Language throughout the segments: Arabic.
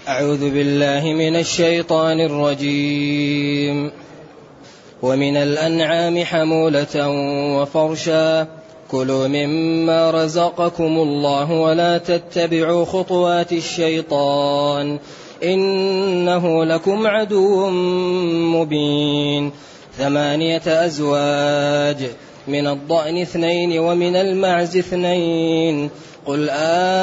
أعوذ بالله من الشيطان الرجيم. ومن الأنعام حمولة وفرشا كلوا مما رزقكم الله ولا تتبعوا خطوات الشيطان إنه لكم عدو مبين. 8 أزواج من الضأن 2 ومن المعز 2 قل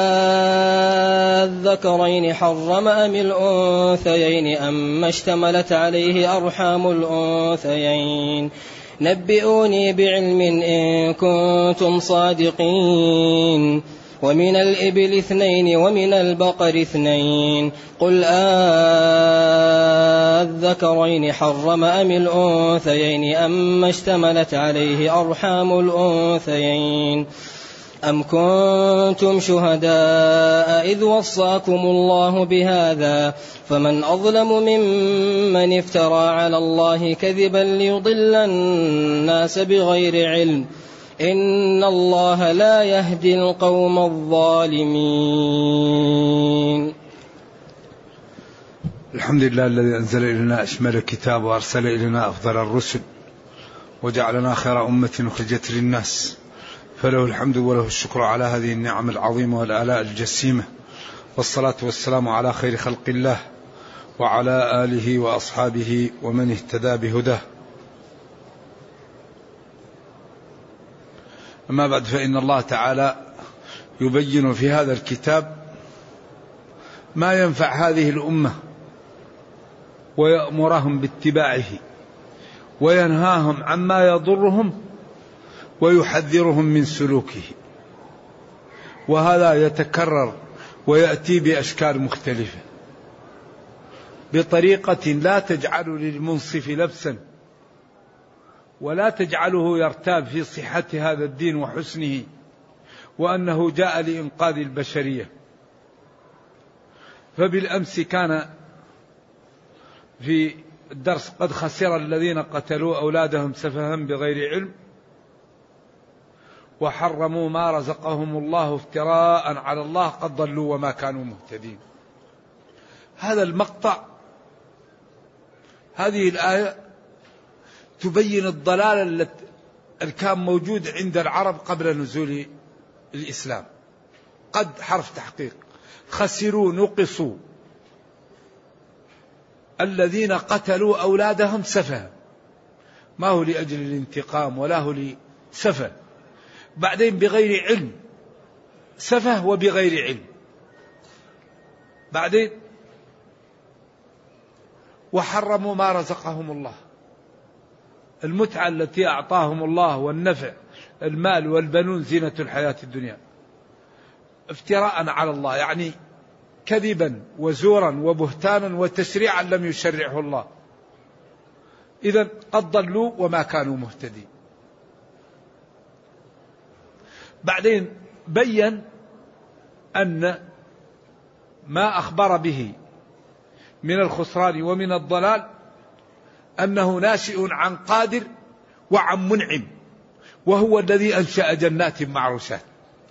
الذكرين حرم أم الأنثيين أما اشتملت عليه أرحام الأنثيين نبئوني بعلم إن كنتم صادقين. ومن الإبل 2 ومن البقر 2 قل الذكرين حرم أم الأنثيين أما اشتملت عليه أرحام الأنثيين أم كنتم شهداء إذ وصاكم الله بهذا فمن أظلم ممن افترى على الله كذبا ليضل الناس بغير علم إن الله لا يهدي القوم الظالمين. الحمد لله الذي أنزل إلينا أشمل الكتاب وأرسل إلينا أفضل الرسل وجعلنا خير أمة أخرجت للناس، فله الحمد وله الشكر على هذه النعم العظيمة والآلاء الجسيمة، والصلاة والسلام على خير خلق الله وعلى آله وأصحابه ومن اهتدى بهداه. أما بعد، فإن الله تعالى يبين في هذا الكتاب ما ينفع هذه الأمة ويأمرهم باتباعه وينهاهم عما يضرهم ويحذرهم من سلوكه، وهذا يتكرر ويأتي بأشكال مختلفة بطريقة لا تجعل للمنصف لبسا ولا تجعله يرتاب في صحة هذا الدين وحسنه وأنه جاء لإنقاذ البشرية. فبالأمس كان في الدرس قد خسر الذين قتلوا أولادهم سفها بغير علم وحرموا ما رزقهم الله افتراء على الله قد ضلوا وما كانوا مهتدين. هذا المقطع، هذه الآية تبين الضلال الذي كان موجود عند العرب قبل نزول الإسلام. قد حرف تحقيق، خسروا نقصوا الذين قتلوا أولادهم سفها، ما هو لأجل الانتقام ولا هو لسفه، بعدين بغير علم، سفه وبغير علم، بعدين وحرموا ما رزقهم الله، المتعة التي أعطاهم الله والنفع، المال والبنون زينة الحياة الدنيا، افتراء على الله، يعني كذبا وزورا وبهتانا وتشريعا لم يشرعه الله. إذن قد ضلوا وما كانوا مهتدين. بعدين بين أن ما أخبر به من الخسران ومن الضلال أنه ناشئ عن قادر وعن منعم، وهو الذي أنشأ جنات معروشات.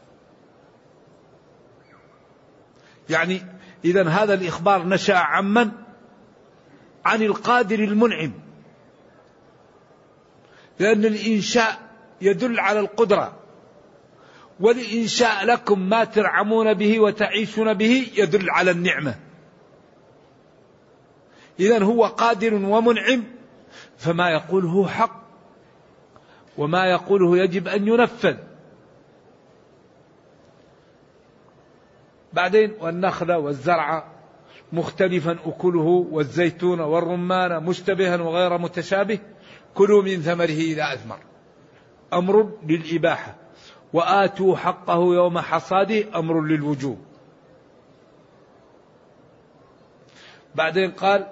يعني إذن هذا الإخبار نشأ عمن؟ عن القادر المنعم، لأن الإنشاء يدل على القدرة، والإنشاء لكم ما ترعمون به وتعيشون به يدل على النعمة. إذن هو قادر ومنعم، فما يقوله حق وما يقوله يجب أن ينفذ. بعدين والنخل والزرع مختلفا أكله والزيتون والرمان مشتبها وغير متشابه كلوا من ثمره إذا أثمر، أمر للإباحة، وآتوا حقه يوم حصاده أمر للوجوب. بعدين قال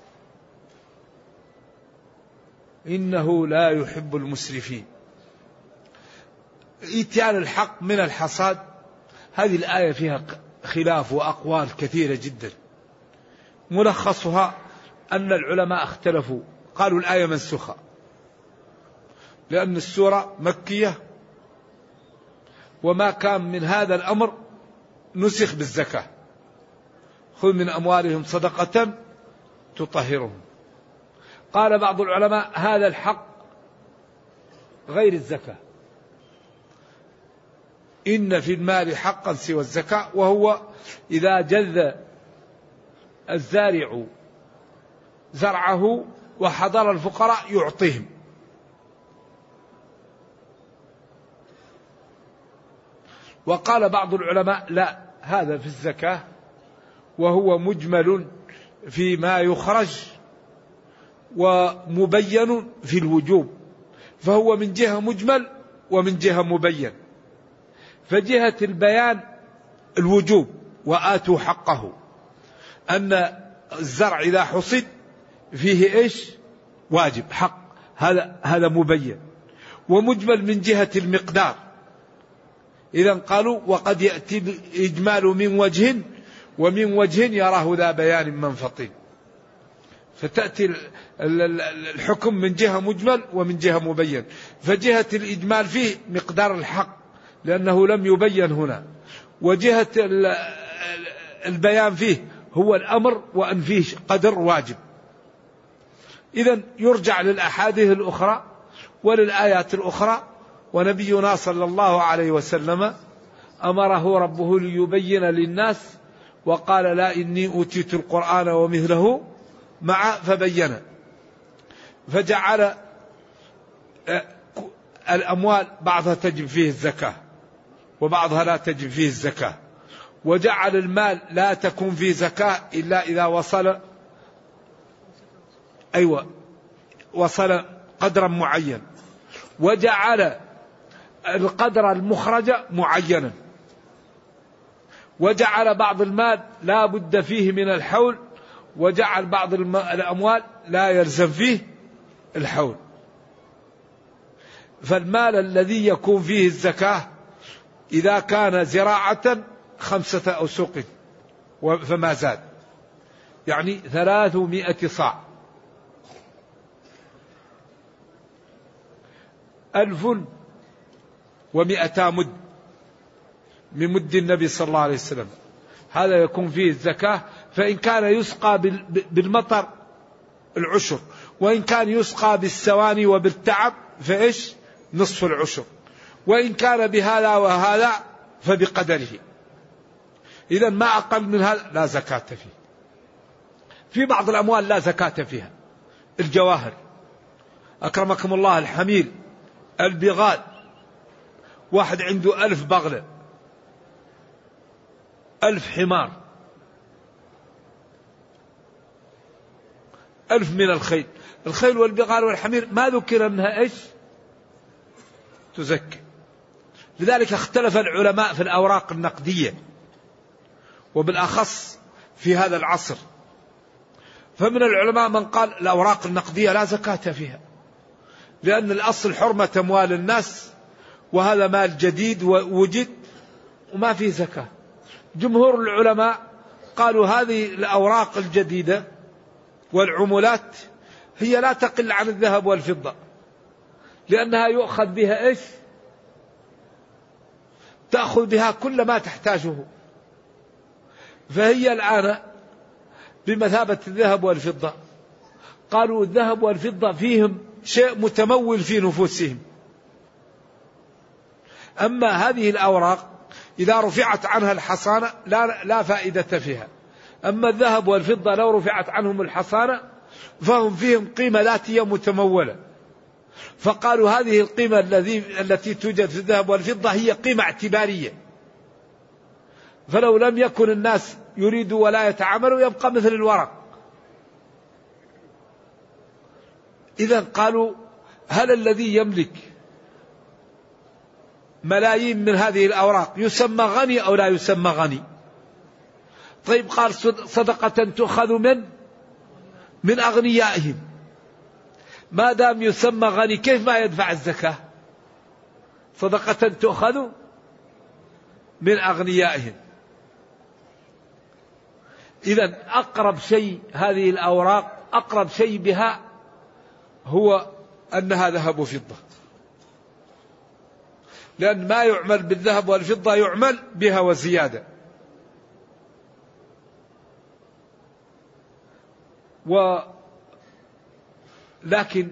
إنه لا يحب المسرفين. إتيان الحق من الحصاد، هذه الآية فيها خلاف وأقوال كثيرة جدا، ملخصها أن العلماء اختلفوا، قالوا الآية منسوخة لأن السورة مكية وما كان من هذا الأمر نسخ بالزكاة، خذ من أموالهم صدقة تطهرهم. قال بعض العلماء هذا الحق غير الزكاة، إن في المال حقا سوى الزكاة، وهو إذا جذ الزارع زرعه وحضر الفقراء يعطيهم. وقال بعض العلماء لا، هذا في الزكاة وهو مجمل فيما يخرج ومبين في الوجوب، فهو من جهة مجمل ومن جهة مبين. فجهة البيان الوجوب وآتوا حقه، أن الزرع إذا حصد فيه إيش؟ واجب حق، هذا مبين. ومجمل من جهة المقدار، إذا قالوا وقد يأتي الإجمال من وجه ومن وجه يراه ذا بيان منفطين، فتأتي الحكم من جهة مجمل ومن جهة مبين. فجهة الإجمال فيه مقدار الحق لأنه لم يبين هنا، وجهة البيان فيه هو الأمر وأن فيه قدر واجب. إذن يرجع للأحاديث الأخرى وللآيات الأخرى. ونبينا صلى الله عليه وسلم أمره ربه ليبين للناس، وقال لا إني أوتيت القرآن ومثله مع، فبين. فجعل الأموال بعضها تجب فيه الزكاة وبعضها لا تجب فيه الزكاة، وجعل المال لا تكون فيه زكاة إلا إذا وصل قدرا معين، وجعل القدر المخرج معينا، وجعل بعض المال لا بد فيه من الحول، وجعل بعض الأموال لا يلزم فيه الحول. فالمال الذي يكون فيه الزكاة إذا كان زراعة 5 أوسق فما زاد، يعني 300 صاع، 1200 مد من مد النبي صلى الله عليه وسلم، هذا يكون فيه الزكاة. فإن كان يسقى بالمطر العشر، وإن كان يسقى بالسواني وبالتعب فإيش؟ نصف العشر، وإن كان بهذا وهذا فبقدره. إذا ما أقل من هذا لا زكاة فيه. في بعض الأموال لا زكاة فيها، الجواهر أكرمكم الله، الحمير، البغال، واحد عنده 1000 بغلة، 1000 حمار، 1000 من الخيل والبغال والحمير، ما ذكر أنها إيش؟ تزكي. لذلك اختلف العلماء في الأوراق النقدية، وبالأخص في هذا العصر. فمن العلماء من قال الأوراق النقدية لا زكاة فيها، لأن الأصل حرمة أموال الناس، وهذا مال جديد ووجد وما فيه زكاة. جمهور العلماء قالوا هذه الأوراق الجديدة والعملات هي لا تقل عن الذهب والفضة، لأنها يؤخذ بها إيش؟ تأخذ بها كل ما تحتاجه، فهي الآن بمثابة الذهب والفضة. قالوا الذهب والفضة فيهم شيء متمول في نفوسهم، أما هذه الأوراق إذا رفعت عنها الحصانة لا فائدة فيها. أما الذهب والفضة لو رفعت عنهم الحصانة فهم فيهم قيمة ذاتية متمولة. فقالوا هذه القيمة التي توجد في الذهب والفضة هي قيمة اعتبارية، فلو لم يكن الناس يريدوا ولا يتعاملوا يبقى مثل الورق. إذا قالوا هل الذي يملك ملايين من هذه الأوراق يسمى غني أو لا يسمى غني؟ طيب قال صدقة تؤخذ من أغنيائهم، ما دام يسمى غني كيف ما يدفع الزكاة؟ صدقة تؤخذ من أغنيائهم. إذن أقرب شيء هذه الأوراق، أقرب شيء بها هو أنها ذهب وفضة، لأن ما يعمل بالذهب والفضة يعمل بها وزيادة. لكن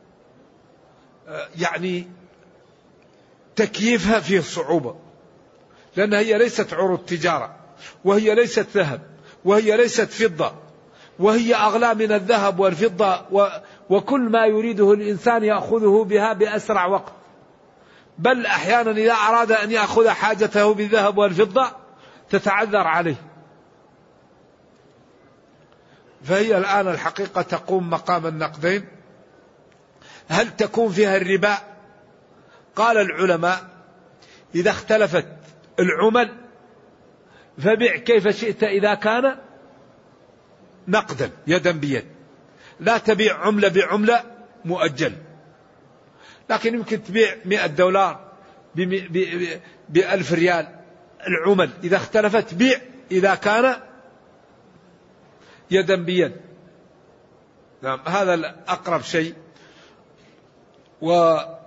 يعني تكييفها فيه صعوبة، لأن هي ليست عروض تجارة، وهي ليست ذهب، وهي ليست فضة، وهي أغلى من الذهب والفضة، وكل ما يريده الإنسان يأخذه بها بأسرع وقت، بل أحيانا إذا أراد أن يأخذ حاجته بالذهب والفضة تتعذر عليه. فهي الآن الحقيقة تقوم مقام النقدين. هل تكون فيها الربا؟ قال العلماء إذا اختلفت العمل فبيع كيف شئت إذا كان نقدا يدا بيد، لا تبيع عملة بعملة مؤجل، لكن يمكن تبيع $100 ب1000 ريال. العمل إذا اختلفت بيع إذا كان يدا بيد. نعم، هذا الأقرب شيء. وكل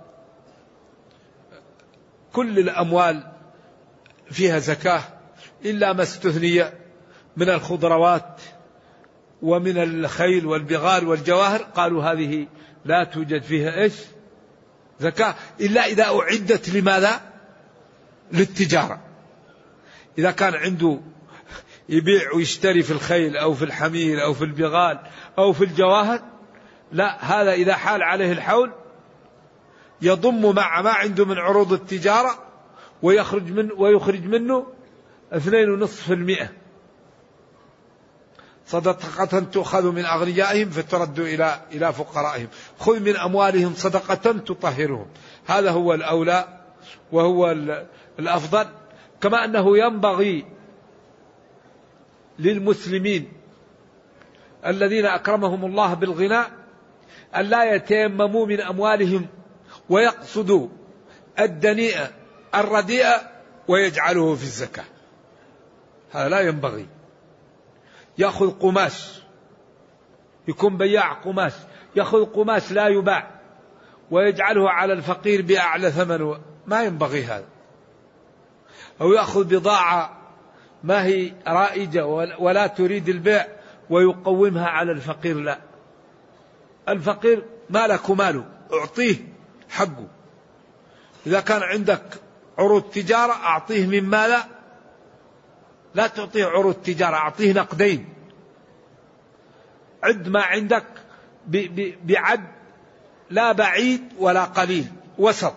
الأموال فيها زكاة إلا ما استثني من الخضروات ومن الخيل والبغال والجواهر، قالوا هذه لا توجد فيها إيش؟ زكاة، إلا إذا أعدت لماذا؟ للتجارة. إذا كان عنده يبيع ويشتري في الخيل أو في الحمير أو في البغال أو في الجواهر، لا، هذا إذا حال عليه الحول يضم مع ما عنده من عروض التجارة ويخرج منه 2.5% صدقة تؤخذ من أغنيائهم فترد إلى فقرائهم. خذ من أموالهم صدقة تطهرهم. هذا هو الأولى وهو الأفضل. كما أنه ينبغي للمسلمين الذين أكرمهم الله بالغناء أن لا يتيمموا من أموالهم ويقصدوا الدنيئة الرديئة ويجعله في الزكاة. هذا لا ينبغي. يأخذ قماش، يكون بياع قماش، يأخذ قماش لا يباع ويجعله على الفقير بأعلى ثمن، ما ينبغي هذا. أو يأخذ بضاعة ما هي رائجة ولا تريد البيع ويقومها على الفقير، لا، الفقير مالك ماله، أعطيه حقه. إذا كان عندك عروض تجارة أعطيه من ماله، لا تعطيه عروض تجارة، أعطيه نقدين. عد ما عندك بعد لا بعيد ولا قليل، وسط.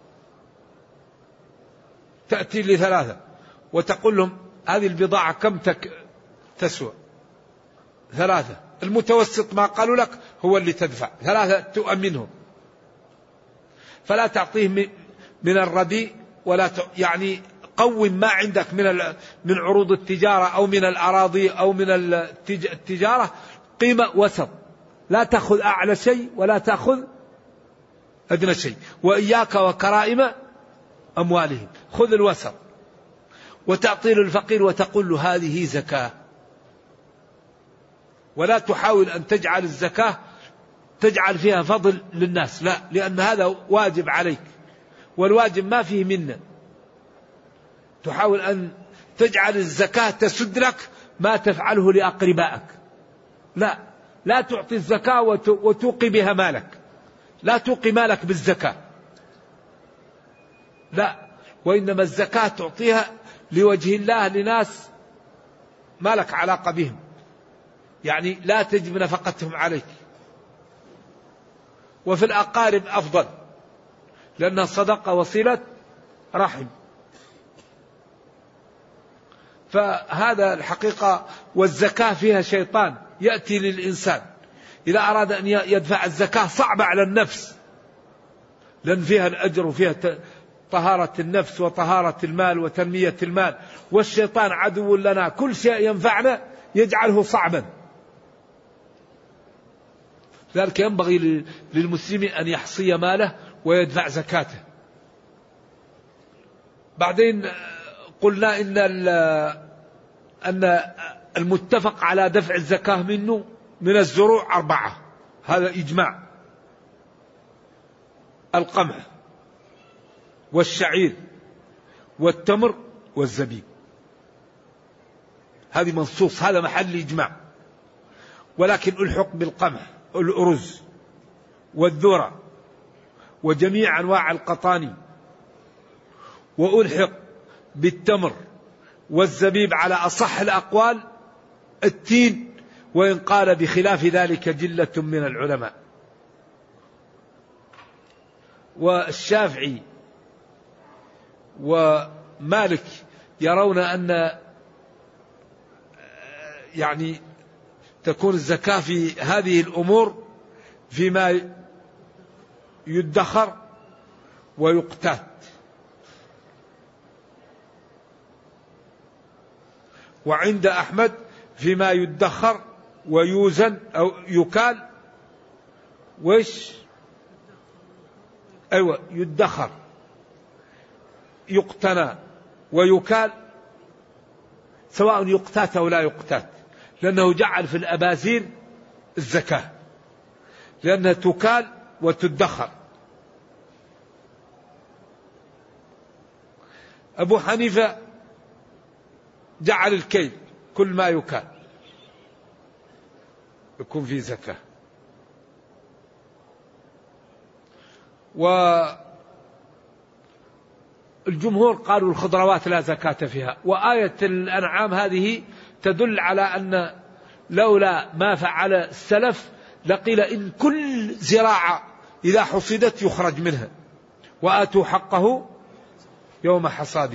تأتي لثلاثة وتقول لهم هذه البضاعة كم تسوى؟ 3. المتوسط ما قالوا لك هو اللي تدفع، 3 تؤمنهم. فلا تعطيه من الرديء ولا يعني قوم ما عندك من عروض التجارة أو من الأراضي أو من التجارة قيمة وسط، لا تأخذ أعلى شيء ولا تأخذ أدنى شيء. وإياك وكرائم أموالهم، خذ الوسط وتعطي للفقير وتقول له هذه زكاة. ولا تحاول أن تجعل الزكاة تجعل فيها فضل للناس، لا، لأن هذا واجب عليك والواجب ما فيه منه. تحاول أن تجعل الزكاة تسد لك ما تفعله لأقربائك، لا تعطي الزكاة وتوقي بها مالك، لا توقي مالك بالزكاة، لا، وإنما الزكاة تعطيها لوجه الله لناس ما لك علاقة بهم، يعني لا تجب نفقتهم عليك. وفي الأقارب أفضل، لأن الصدقة وصلة رحم. فهذا الحقيقة. والزكاة فيها شيطان يأتي للإنسان إذا أراد أن يدفع الزكاة صعبة على النفس، لأن فيها الأجر وفيها طهارة النفس وطهارة المال وتنمية المال. والشيطان عدو لنا، كل شيء ينفعنا يجعله صعبا. ذلك ينبغي للمسلم أن يحصي ماله ويدفع زكاته. بعدين قلنا أن المتفق على دفع الزكاة منه من الزروع 4، هذا إجماع: القمح والشعير والتمر والزبيب، هذه منصوص، هذا محل إجماع. ولكن ألحق بالقمح الأرز والذرة وجميع أنواع القطاني، وألحق بالتمر والزبيب على أصح الأقوال التين، وإن قال بخلاف ذلك جلة من العلماء. والشافعي ومالك يرون أن يعني تكون الزكاة في هذه الأمور فيما يدخر ويقتات. وعند أحمد فيما يدخر ويوزن أو يكال، ويش أيوة يدخر يقتنى ويكال، سواء يقتات أو لا يقتات، لأنه جعل في الأبازير الزكاة لأنها تكال وتدخر. أبو حنيفة جعل الكيل كل ما يكال يكون فيه زكاة. والجمهور قالوا الخضروات لا زكاة فيها. وآية الأنعام هذه تدل على أن لولا ما فعل السلف لقيل إن كل زراعة إذا حصدت يخرج منها، وآتوا حقه يوم حصاده.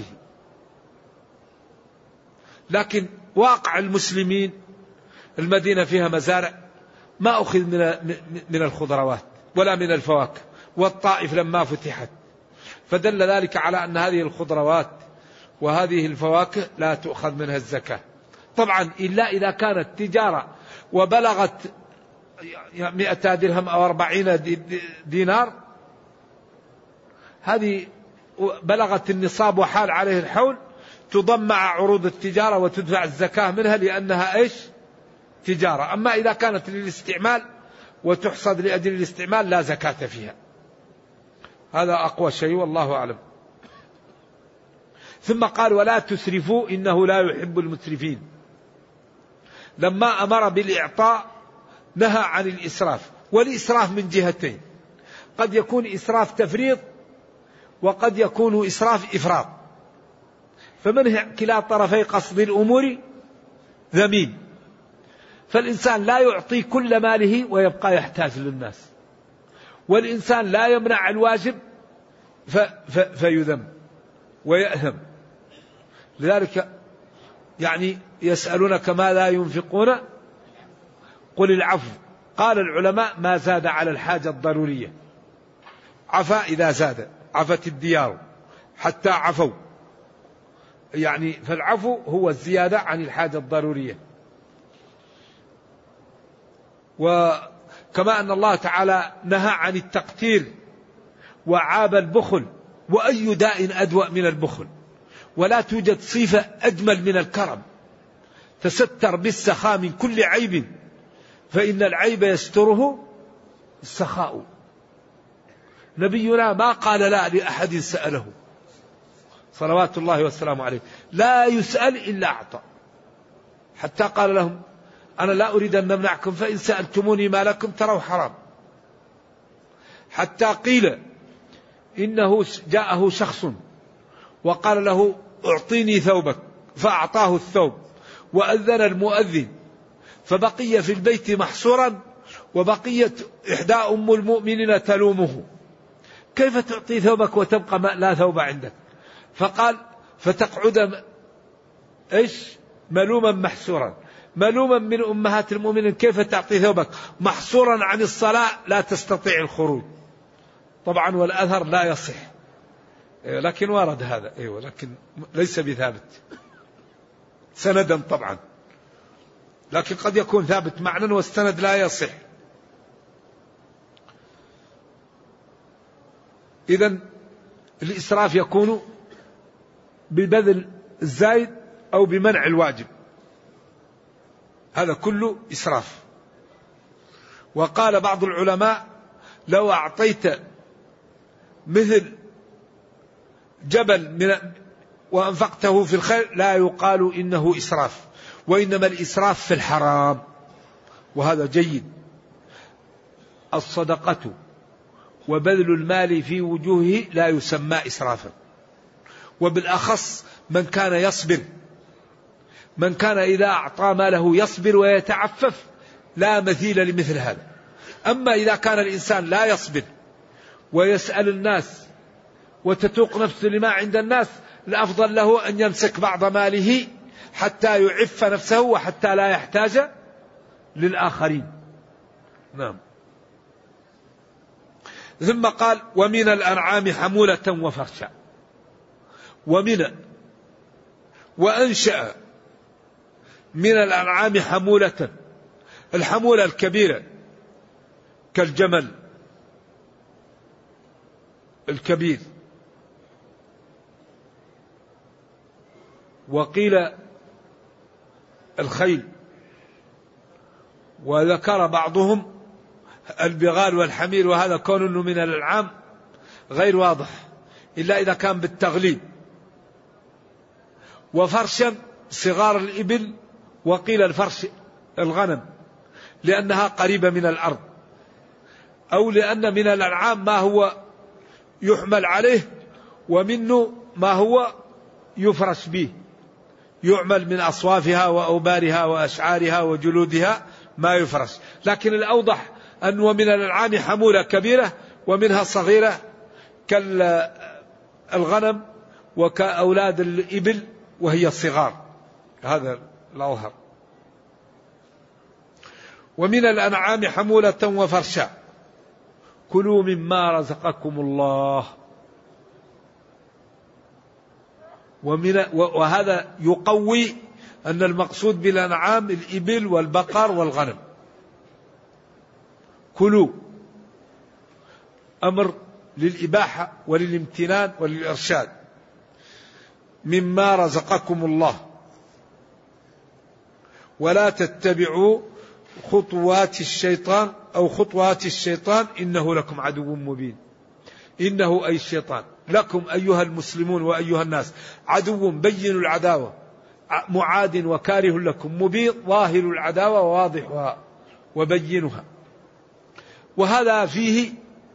لكن واقع المسلمين المدينة فيها مزارع ما أخذ من الخضروات ولا من الفواكه، والطائف لما فتحت، فدل ذلك على أن هذه الخضروات وهذه الفواكه لا تؤخذ منها الزكاة طبعا، إلا إذا كانت تجارة وبلغت 100 درهم أو 40 دينار، هذه بلغت النصاب وحال عليه الحول، تضم مع عروض التجارة وتدفع الزكاة منها لأنها إيش؟ تجارة. أما إذا كانت للاستعمال وتحصد لأجل الاستعمال لا زكاة فيها. هذا أقوى شيء والله أعلم. ثم قال ولا تسرفوا إنه لا يحب المسرفين. لما أمر بالإعطاء نهى عن الإسراف، والإسراف من جهتين، قد يكون إسراف تفريط وقد يكون إسراف إفراط، فمن كلا طرفي قصد الأمور ذميم. فالإنسان لا يعطي كل ماله ويبقى يحتاج للناس، والإنسان لا يمنع الواجب فيذم ويأثم. لذلك يعني يسألونك ماذا ينفقون قل العفو. قال العلماء ما زاد على الحاجة الضرورية. عفا إذا زاد، عفت الديار حتى عفوا، يعني فالعفو هو الزيادة عن الحاجة الضرورية. وكما أن الله تعالى نهى عن التقتير وعاب البخل، وأي داء أدوأ من البخل، ولا توجد صفة أجمل من الكرم. تستر بالسخاء من كل عيب، فإن العيب يستره السخاء. نبينا ما قال لا لأحد سأله صلوات الله والسلام عليه، لا يسأل إلا أعطى، حتى قال لهم أنا لا أريد أن نمنعكم، فإن سألتموني ما لكم تروا حرام. حتى قيل إنه جاءه شخص وقال له أعطيني ثوبك، فأعطاه الثوب، وأذن المؤذن، فبقي في البيت محصورا، وبقيت إحدى أم المؤمنين تلومه كيف تعطي ثوبك وتبقى لا ثوب عندك؟ فقال فتقعد إيش؟ ملوما محسورا. ملوما من أمهات المؤمنين كيف تعطي ثوبك محصورا عن الصلاة لا تستطيع الخروج. طبعا والأثر لا يصح، لكن ورد هذا، لكن ليس بثابت سندا طبعا، لكن قد يكون ثابت معنى والسند لا يصح. إذن الإسراف يكون ببذل الزايد أو بمنع الواجب، هذا كله إسراف. وقال بعض العلماء لو أعطيت مثل جبل وأنفقته في الخير لا يقال إنه إسراف، وإنما الإسراف في الحرام، وهذا جيد. الصدقة وبذل المال في وجوهه لا يسمى إسرافا، وبالأخص من كان يصبر، من كان إذا أعطى ماله يصبر ويتعفف لا مثيل لمثل هذا. أما إذا كان الإنسان لا يصبر ويسأل الناس وتتوق نفسه لما عند الناس، الأفضل له أن يمسك بعض ماله حتى يعف نفسه وحتى لا يحتاج للآخرين. نعم. ثم قال ومن الأنعام حمولة وفرشا. ومن وأنشأ من الأنعام حمولة، الحمولة الكبيرة كالجمل الكبير، وقيل الخيل، وذكر بعضهم البغال والحمير، وهذا كونه من الأنعام غير واضح إلا إذا كان بالتغليب. وفرشا صغار الإبل، وقيل الفرش الغنم لأنها قريبة من الأرض، أو لأن من الأنعام ما هو يحمل عليه ومنه ما هو يفرش به، يعمل من أصوافها وأوبارها وأشعارها وجلودها ما يفرش. لكن الأوضح أن ومن الأنعام حمولة كبيرة ومنها صغيرة كالغنم وكأولاد الإبل وهي الصغار، هذا الأظهر. ومن الأنعام حمولة وفرشا كلوا مما رزقكم الله. وهذا يقوي أن المقصود بالأنعام الإبل والبقر والغنم. كلوا أمر للإباحة وللامتنان وللإرشاد. مما رزقكم الله ولا تتبعوا خطوات الشيطان أو خطوات الشيطان إنه لكم عدو مبين. إنه أي الشيطان لكم أيها المسلمون وأيها الناس عدو بين العداوة، معاد وكاره لكم، مبين ظاهر العداوة وواضحها وبينها. وهذا فيه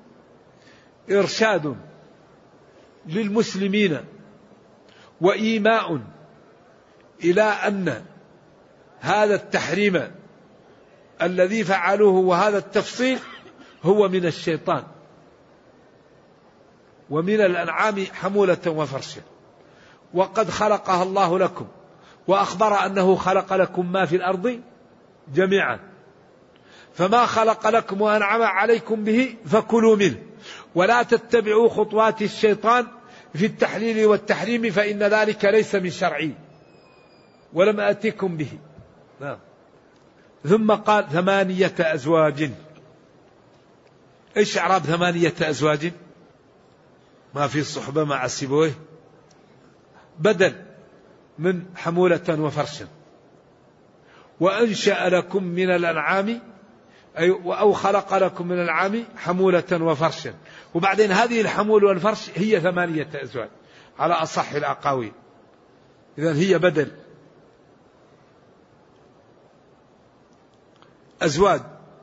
إرشاد للمسلمين وإيماء إلى أن هذا التحريم الذي فعلوه وهذا التفصيل هو من الشيطان. ومن الأنعام حمولة وفرشا وقد خلقها الله لكم، وأخبر أنه خلق لكم ما في الأرض جميعا، فما خلق لكم وأنعم عليكم به فكلوا منه، ولا تتبعوا خطوات الشيطان في التحليل والتحريم فإن ذلك ليس من شرعي ولم أتكم به. نعم. ثم قال 8 أزواج. إيش إعراب 8 أزواج؟ ما في الصحبة مع السبويه، بدل من حمولة وفرشا. وأنشأ لكم من الأنعام أو خلق لكم من الأنعام حمولة وفرشا. وبعدين هذه الحمول والفرش هي 8 أزواج على أصح الأقاويل، إذن هي بدل. أزواج،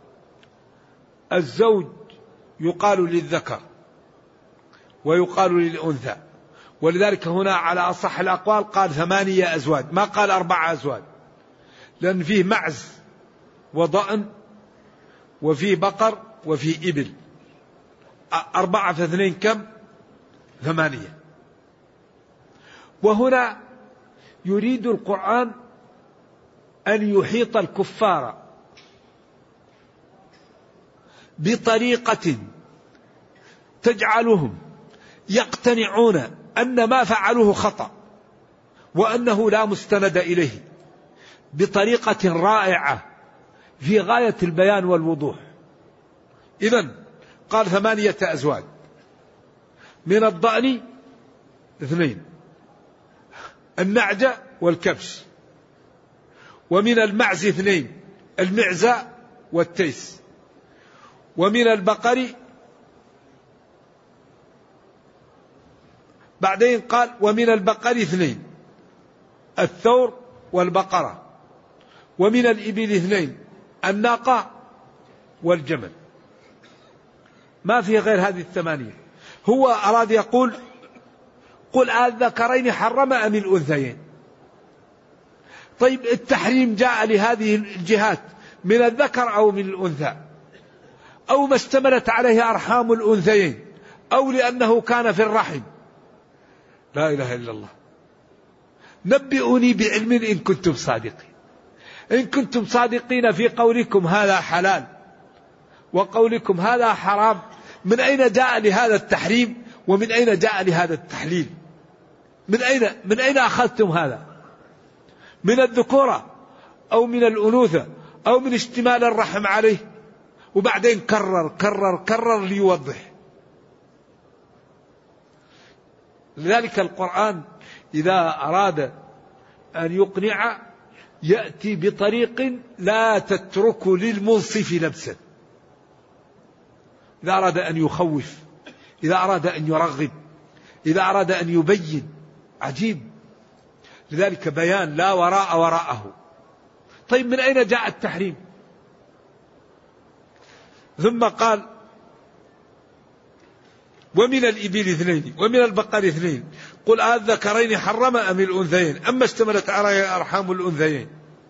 الزوج يقال للذكر ويقال للأنثى، ولذلك هنا على أصح الأقوال قال 8 أزواج، ما قال 4 أزواج، لأن فيه معز وضأن وفيه بقر وفيه إبل، 4 في 2 كم؟ 8. وهنا يريد القرآن أن يحيط الكفار بطريقة تجعلهم يقتنعون أن ما فعلوه خطأ وأنه لا مستند إليه، بطريقة رائعة في غاية البيان والوضوح. إذن قال 8 أزواج، من الضأن 2، النعجة والكبش، ومن المعز 2، المعزة والتيس، ومن البقر. بعدين قال ومن البقر 2، الثور والبقرة، ومن الإبل 2، الناقة والجمل، ما في غير هذه الثمانية. هو أراد يقول قل الذكرين حرم أم الأنثيين. طيب التحريم جاء لهذه الجهات من الذكر أو من الأنثى، أو ما اشتملت عليه أرحام الأنثيين، أو لأنه كان في الرحم. لا إله إلا الله. نبئوني بعلم إن كنتم صادقين. إن كنتم صادقين في قولكم هذا حلال وقولكم هذا حرام، من أين جاء لهذا التحريم ومن أين جاء لهذا التحليل؟ من أين أخذتم هذا؟ من الذكورة أو من الأنوثة أو من اشتمال الرحم عليه؟ وبعدين كرر ليوضح. لذلك القرآن إذا أراد أن يقنع يأتي بطريق لا تترك للمنصف لبسا. إذا أراد أن يخوف، إذا أراد أن يرغب، إذا أراد أن يبين، عجيب. لذلك بيان لا وراء وراءه. طيب من أين جاء التحريم؟ ثم قال ومن الإبل 2 ومن البقر 2 قل الذكرين حرم أم الأنثيين أما اشتملت عليه أرحام الأنثيين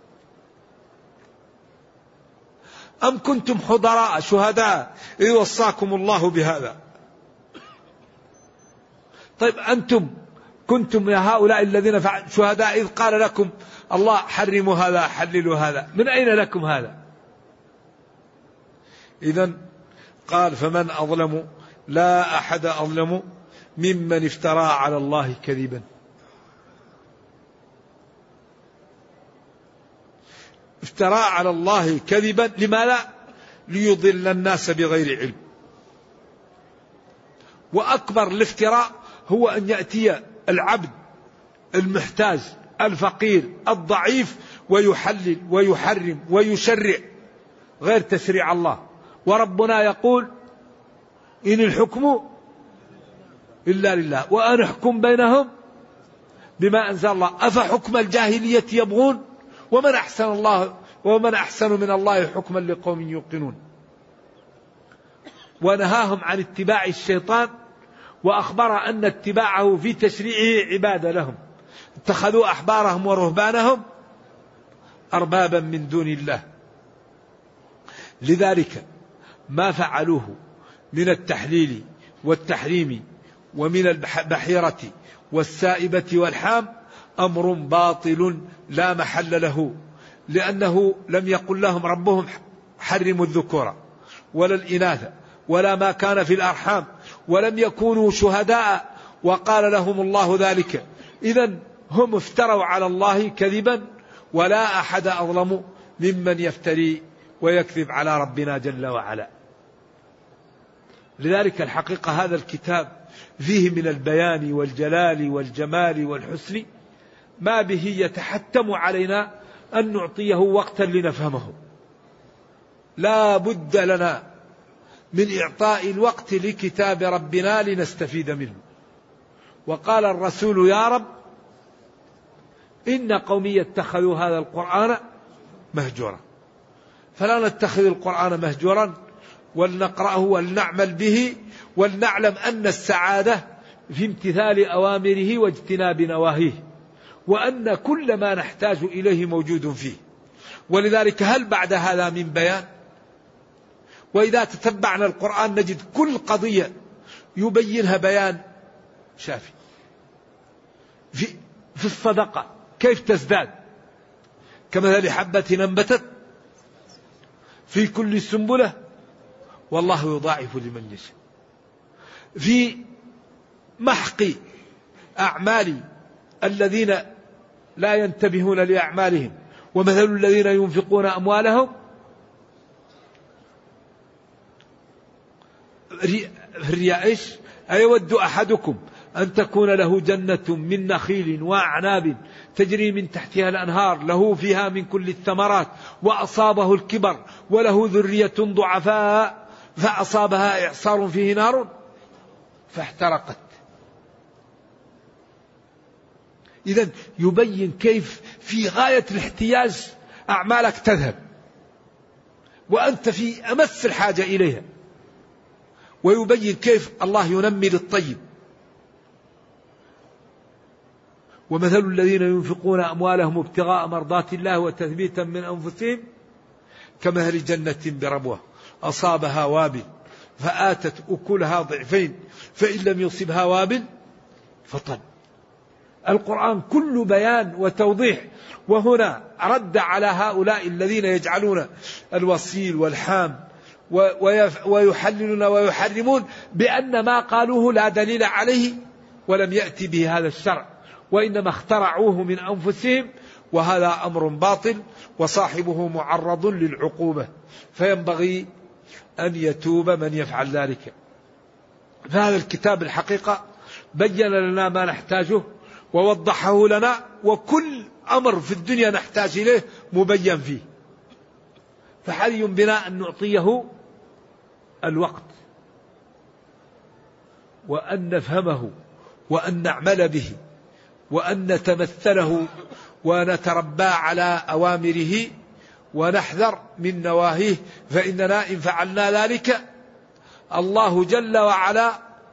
أم كنتم حضراء شهداء إذ وصاكم الله بهذا. طيب أنتم كنتم يا هؤلاء الذين شهداء إذ قال لكم الله حرموا هذا حللوا هذا، من أين لكم هذا؟ إذن قال فمن أظلم، لا أحد أظلم ممن افترى على الله كذبا. افترى على الله كذبا لما لا ليضل الناس بغير علم. وأكبر الافتراء هو أن يأتي العبد المحتاج الفقير الضعيف ويحلل ويحرم ويشرع غير تشريع الله. وربنا يقول إن الحكم إلا لله وأن احكم بينهم بما أنزل الله أفحكم الجاهلية يبغون ومن أحسن من الله حكما لقوم يوقنون. ونهاهم عن اتباع الشيطان وأخبر أن اتباعه في تشريعه عبادة لهم، اتخذوا أحبارهم ورهبانهم أربابا من دون الله. لذلك ما فعلوه من التحليل والتحريم ومن البحيرة والسائبة والحام أمر باطل لا محل له، لأنه لم يقل لهم ربهم حرموا الذكور ولا الإناث ولا ما كان في الأرحام، ولم يكونوا شهداء وقال لهم الله ذلك. إذن هم افتروا على الله كذبا، ولا أحد أظلم ممن يفتري ويكذب على ربنا جل وعلا. لذلك الحقيقة هذا الكتاب فيه من البيان والجلال والجمال والحسن ما به يتحتم علينا أن نعطيه وقتا لنفهمه. لا بد لنا من إعطاء الوقت لكتاب ربنا لنستفيد منه. وقال الرسول يا رب إن قومي اتخذوا هذا القرآن مهجورا، فلا نتخذ القرآن مهجورا ولنقرأه ولنعمل به، ولنعلم أن السعادة في امتثال أوامره واجتناب نواهيه، وأن كل ما نحتاج إليه موجود فيه. ولذلك هل بعد هذا من بيان؟ وإذا تتبعنا القرآن نجد كل قضية يبينها بيان شافي. في الصدقة كيف تزداد؟ كمثل حبة أنبتت في كل سنبلة والله يضاعف لمن يشاء. في محق أعمال الذين لا ينتبهون لأعمالهم ومثل الذين ينفقون أموالهم في الرياء إيش؟ أيود أحدكم أن تكون له جنة من نخيل وأعناب تجري من تحتها الأنهار له فيها من كل الثمرات وأصابه الكبر وله ذرية ضعفاء فأصابها إعصار فيه نار فاحترقت. إذن يبين كيف في غاية الاحتياج أعمالك تذهب وأنت في أمس الحاجة إليها، ويبين كيف الله ينمي للطيب. ومثل الذين ينفقون أموالهم ابتغاء مرضات الله وتثبيتا من أنفسهم كمثل جنة بربوة أصابها وابل فآتت أكلها ضعفين فإن لم يصبها وابل فطل. القرآن كل بيان وتوضيح. وهنا رد على هؤلاء الذين يجعلون الوصيل والحام ويحللون ويحرمون بأن ما قالوه لا دليل عليه ولم يأتي به هذا الشرع، وإنما اخترعوه من أنفسهم، وهذا أمر باطل وصاحبه معرض للعقوبة، فينبغي أن يتوب من يفعل ذلك. فهذا الكتاب الحقيقة بين لنا ما نحتاجه ووضحه لنا، وكل أمر في الدنيا نحتاج إليه مبين فيه، فحري بنا أن نعطيه الوقت وأن نفهمه وأن نعمل به وأن نتمثله ونتربى على أوامره ونحذر من نواهيه، فإننا إن فعلنا ذلك الله جل وعلا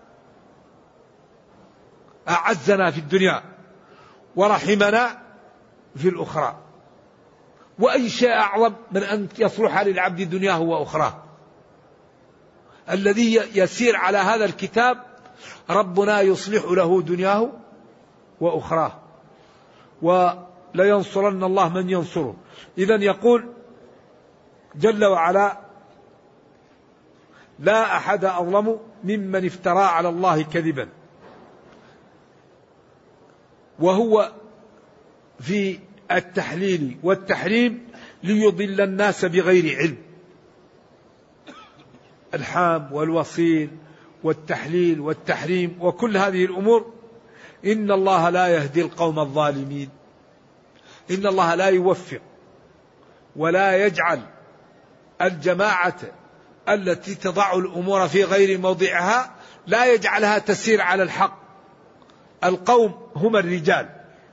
أعزنا في الدنيا ورحمنا في الأخرى. وأي شيء أعظم من أن يصلح للعبد دنياه وأخراه. الذي يسير على هذا الكتاب ربنا يصلح له دنياه وأخراه، ولينصرن الله من ينصره. إذن يقول جل وعلا: لا أحد أظلم ممن افترى على الله كذبا. وهو في التحليل والتحريم ليضل الناس بغير علم. الحام والوصيل والتحليل والتحريم وكل هذه الأمور إن الله لا يهدي القوم الظالمين. إن الله لا يوفق ولا يجعل الجماعة التي تضع الأمور في غير موضعها لا يجعلها تسير على الحق. القوم هم الرجال،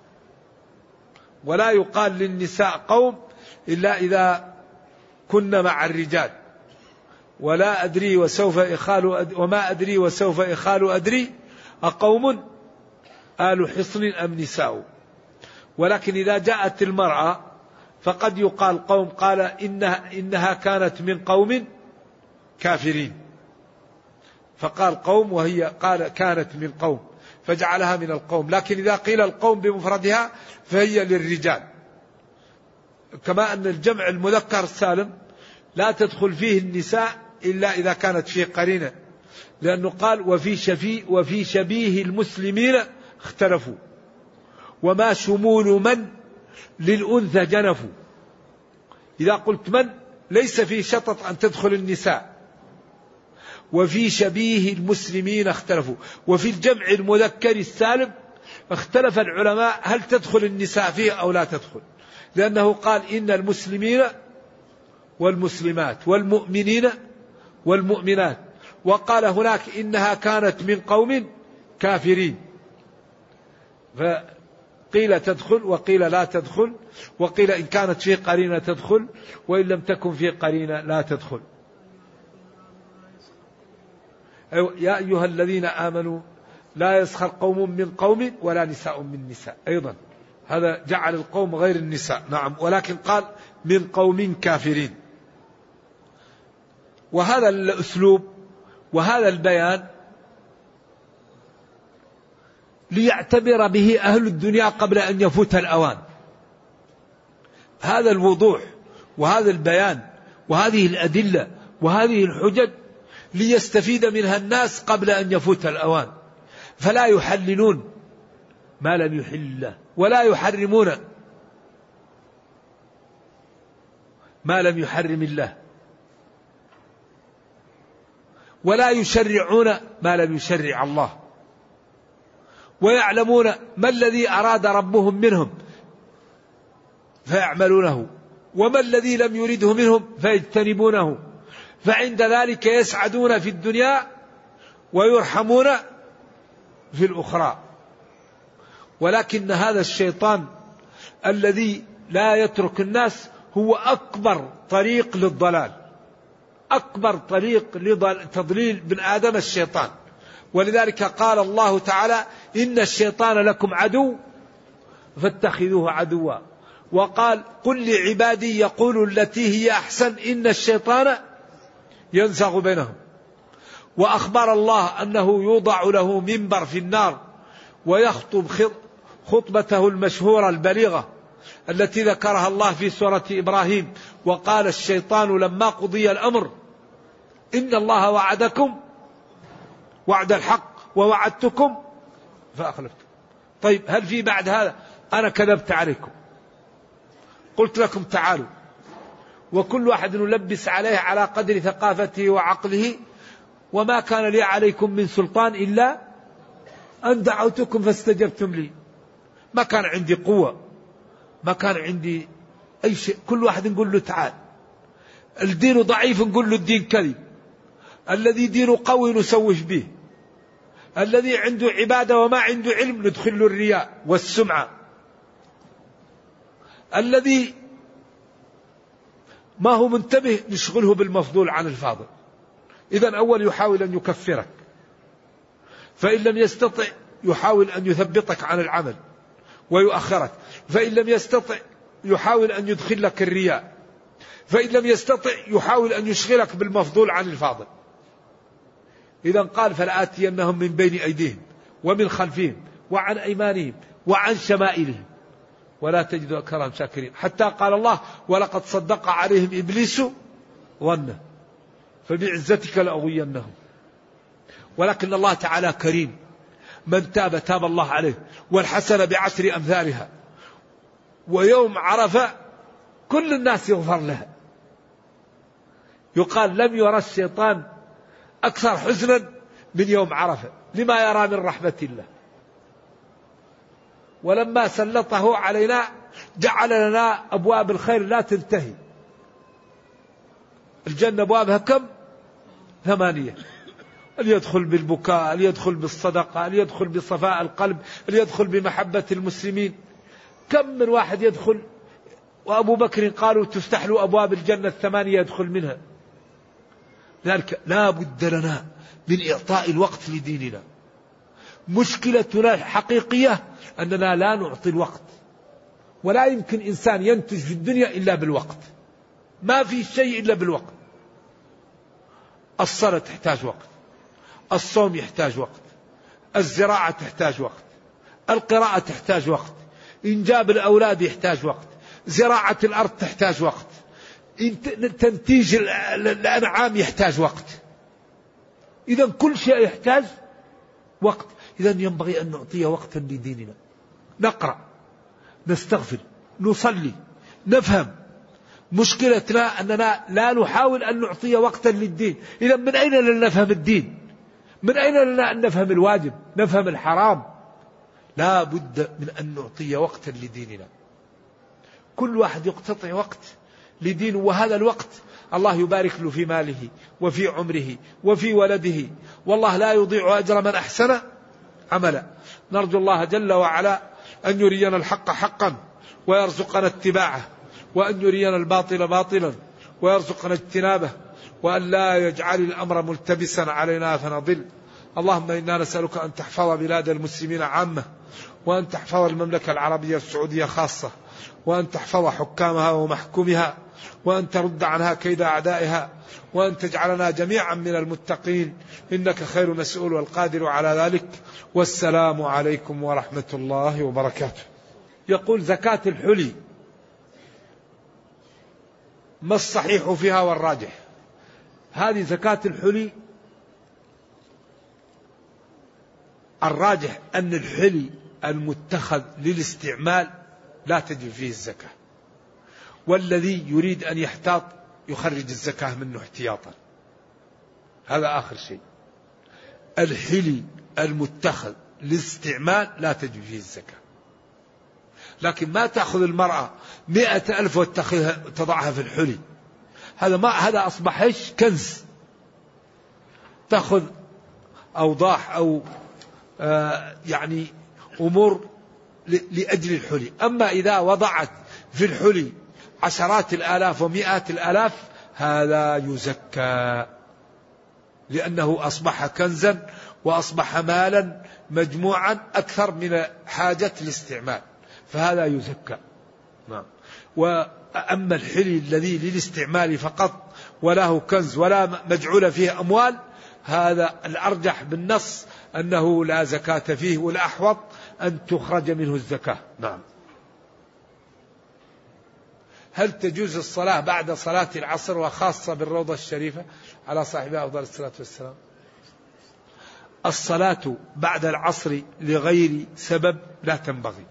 ولا يقال للنساء قوم إلا إذا كن مع الرجال. ولا أدري وسوف إخال وما أدري وسوف إخال أدري أقوم آل حصن أم نساء. ولكن إذا جاءت المرأة فقد يقال قوم، قال إنها كانت من قوم كافرين، فقال قوم وهي قال كانت من قوم فجعلها من القوم. لكن إذا قيل القوم بمفردها فهي للرجال. كما أن الجمع المذكر السالم لا تدخل فيه النساء إلا إذا كانت فيه قرينة، لأنه قال وفي شبيه المسلمين اختلفوا، وما شمول من للأنثى جنفوا. إذا قلت من ليس في شطط أن تدخل النساء. وفي شبيه المسلمين اختلفوا. وفي الجمع المذكر السالم اختلف العلماء هل تدخل النساء فيه أو لا تدخل، لأنه قال إن المسلمين والمسلمات والمؤمنين والمؤمنات، وقال هناك إنها كانت من قوم كافرين، فقيل تدخل وقيل لا تدخل، وقيل إن كانت في قرينة تدخل وإن لم تكن في قرينة لا تدخل. يا أيها الذين آمنوا لا يسخر قوم من قوم ولا نساء من نساء. أيضا هذا جعل القوم غير النساء، نعم، ولكن قال من قوم كافرين. وهذا الأسلوب وهذا البيان ليعتبر به أهل الدنيا قبل أن يفوت الأوان. هذا الوضوح وهذا البيان وهذه الأدلة وهذه الحجج ليستفيد منها الناس قبل أن يفوت الأوان، فلا يحللون ما لم يحل الله، ولا يحرمون ما لم يحرم الله، ولا يشرعون ما لم يشرع الله، ويعلمون ما الذي أراد ربهم منهم فيعملونه، وما الذي لم يرده منهم فيجتنبونه. فعند ذلك يسعدون في الدنيا ويرحمون في الأخرى. ولكن هذا الشيطان الذي لا يترك الناس هو أكبر طريق للضلال، أكبر طريق لتضليل بن آدم الشيطان. ولذلك قال الله تعالى إن الشيطان لكم عدو فاتخذوه عدوا. وقال قل لعبادي يقولوا التي هي أحسن إن الشيطان ينزغ بينهم. وأخبر الله أنه يوضع له منبر في النار ويخطب خطبته المشهورة البليغة التي ذكرها الله في سورة إبراهيم: وقال الشيطان لما قضي الأمر إن الله وعدكم وعد الحق ووعدتكم فأخلفتكم. طيب هل في بعد هذا؟ أنا كذبت عليكم، قلت لكم تعالوا، وكل واحد نلبس عليه على قدر ثقافته وعقله، وما كان لي عليكم من سلطان إلا أن دعوتكم فاستجبتم لي. ما كان عندي قوة، ما كان عندي أي شيء. كل واحد نقول له تعال. الدين ضعيف نقول له الدين كذب، الذي دينه قوي نسوف به، الذي عنده عبادة وما عنده علم ندخل له الرياء والسمعة، الذي ما هو منتبه نشغله بالمفضول عن الفاضل. إذن أول يحاول أن يكفرك، فإن لم يستطع يحاول أن يثبطك عن العمل ويؤخرك، فإن لم يستطع يحاول أن يدخل لك الرياء، فإن لم يستطع يحاول أن يشغلك بالمفضول عن الفاضل. إذن قال فلآتينهم من بين أيديهم ومن خلفهم وعن أيمانهم وعن شمائلهم ولا تجد أكثرهم شاكرين. حتى قال الله ولقد صدق عليهم إبليس ظنه فبعزتك لأغوينهم. ولكن الله تعالى كريم، من تاب تاب الله عليه، والحسنة بعشر أمثالها، ويوم عرفة كل الناس يغفر لها. يقال لم يرى الشيطان أكثر حزنا من يوم عرفة لما يرى من رحمة الله. ولما سلطه علينا جعل لنا أبواب الخير لا تنتهي. الجنة أبوابها كم؟ 8. اللي يدخل بالبكاء، اللي يدخل بالصدقة، اللي يدخل بصفاء القلب، اللي يدخل بمحبة المسلمين. كم من واحد يدخل، وأبو بكر قالوا تفتح له أبواب الجنة 8 يدخل منها. ذلك لا بد لنا من إعطاء الوقت لديننا. مشكلتنا الحقيقية أننا لا نعطي الوقت، ولا يمكن إنسان ينتج في الدنيا إلا بالوقت. ما في شيء إلا بالوقت. الصلاة تحتاج وقت، الصوم يحتاج وقت، الزراعة تحتاج وقت، القراءة تحتاج وقت، إنجاب الأولاد يحتاج وقت، زراعة الأرض تحتاج وقت، تنتيج الأنعام يحتاج وقت. إذن كل شيء يحتاج وقت. إذن ينبغي أن نعطي وقتا لديننا، نقرأ، نستغفر، نصلي، نفهم. مشكلتنا أننا لا نحاول أن نعطي وقتا للدين. إذن من أين لنا نفهم الدين؟ من أين لنا أن نفهم الواجب، نفهم الحرام؟ لا بد من أن نعطي وقتا لديننا. كل واحد يقتطع وقت لدينه، وهذا الوقت الله يبارك له في ماله وفي عمره وفي ولده، والله لا يضيع أجر من أحسن عملا. نرجو الله جل وعلا أن يرينا الحق حقا ويرزقنا اتباعه، وأن يرينا الباطل باطلا ويرزقنا اجتنابه، وأن لا يجعل الأمر ملتبسا علينا فنضل. اللهم إنا نسألك أن تحفظ بلاد المسلمين عامة، وأن تحفظ المملكة العربية السعودية خاصة، وأن تحفظ حكامها ومحكومها، وأن ترد عنها كيد أعدائها، وأن تجعلنا جميعا من المتقين، إنك خير مسؤول والقادر على ذلك. والسلام عليكم ورحمة الله وبركاته. يقول زكاة الحلي ما الصحيح فيها والراجح؟ هذه زكاة الحلي الراجح أن الحلي المتخذ للاستعمال لا تجب فيه الزكاة، والذي يريد أن يحتاط يخرج الزكاة منه احتياطا. هذا آخر شيء. الحلي المتخذ للاستعمال لا تجب فيه الزكاة. لكن ما تأخذ المرأة 100,000 وتضعها في الحلي، هذا أصبح كنز. تأخذ أوضاح أو يعني أمور لأجل الحلي. أما إذا وضعت في الحلي 10,000 ومئات الآلاف هذا يزكى، لأنه أصبح كنزا وأصبح مالا مجموعا أكثر من حاجة الاستعمال، فهذا يزكى. نعم. وأما الحلي الذي للاستعمال فقط وله كنز ولا مجعول فيه أموال، هذا الأرجح بالنص أنه لا زكاة فيه، والأحوط أن تخرج منه الزكاة. نعم. هل تجوز الصلاة بعد صلاة العصر وخاصة بالروضة الشريفة على صاحبها أفضل الصلاة والسلام؟ الصلاة بعد العصر لغير سبب لا تنبغي،